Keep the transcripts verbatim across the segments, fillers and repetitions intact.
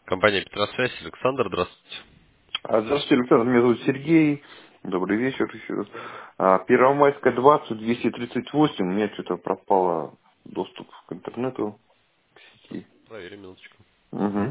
Компания Петросвязь, Александр, здравствуйте. А, Здравствуйте, Александр. Меня зовут Сергей. Добрый вечер еще раз. А, Первомайская двадцать, двести тридцать восемь. У меня что-то пропало доступ к интернету, к Сейчас сети. проверим минуточку. Угу.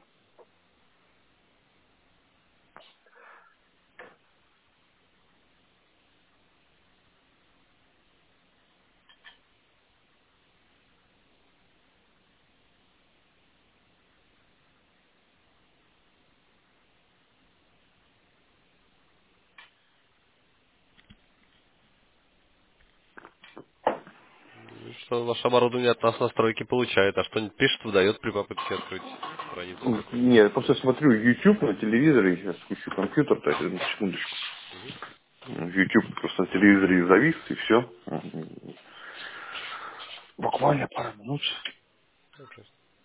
Ну, Что ваше оборудование от нас настройки получает, а что-нибудь пишет, выдает при попытке открыть страницу. Нет, я просто смотрю YouTube на телевизоре. Сейчас включу компьютер. Так, одну секундочку. YouTube просто на телевизоре завис, и все. Буквально пару минут. Окей.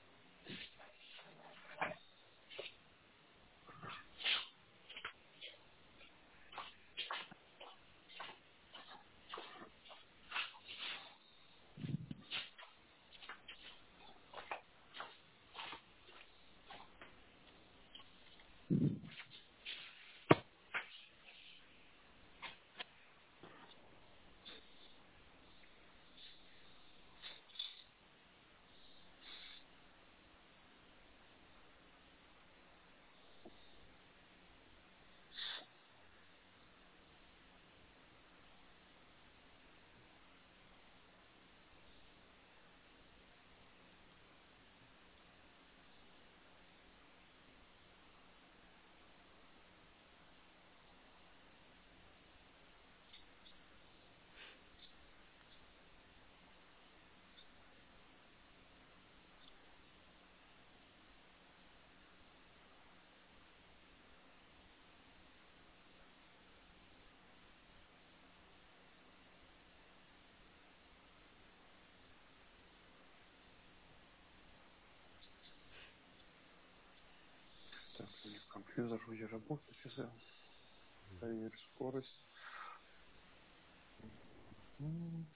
Так, у меня компьютер уже работает. Сейчас я проверю скорость. М.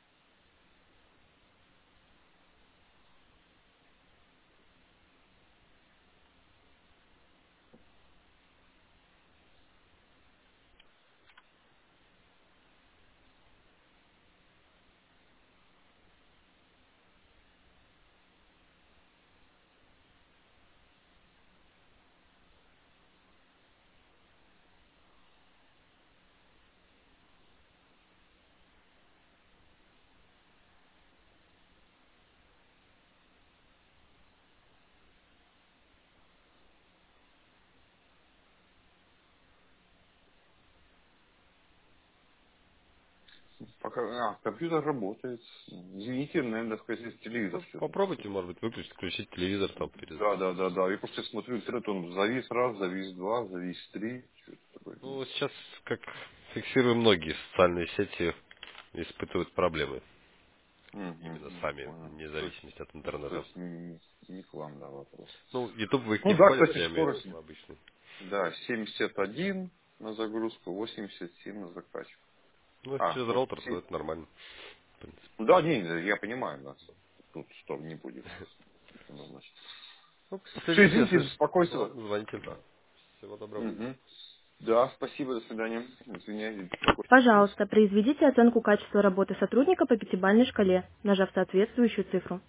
Пока, а, компьютер работает. Извините, наверное, сказать, телевизор Ну, что-то. попробуйте, может быть, выключить, включить телевизор, там Да, перезапустить. да, да, да. Я просто смотрю, интернет, он завис раз, завис два, завис три. Что-то такое. Ну, сейчас, как фиксируем, многие социальные сети испытывают проблемы. Угу, Именно угу, сами, понял. вне То есть, зависимости от то интернета. есть не, не к вам, да, вопрос. Ну, YouTube в их Ну не да, входит, кстати, я имею в скорость. виду обычный. Да, семьдесят один на загрузку, восемьдесят семь на закачку. Ну, если А, через вот, роутер, то се- это нормально, в принципе. да, не, не, я понимаю, да. Тут что не будет. Однозначно. Ну, Все, следите, извините, если... беспокойство. Ладно, звоните. Да. Всего доброго. Мгм. Да, спасибо, до свидания. Извиняюсь, беспокойство. Пожалуйста, произведите оценку качества работы сотрудника по пятибалльной шкале, нажав соответствующую цифру.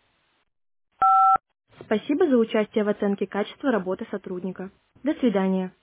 Спасибо за участие в оценке качества работы сотрудника. До свидания.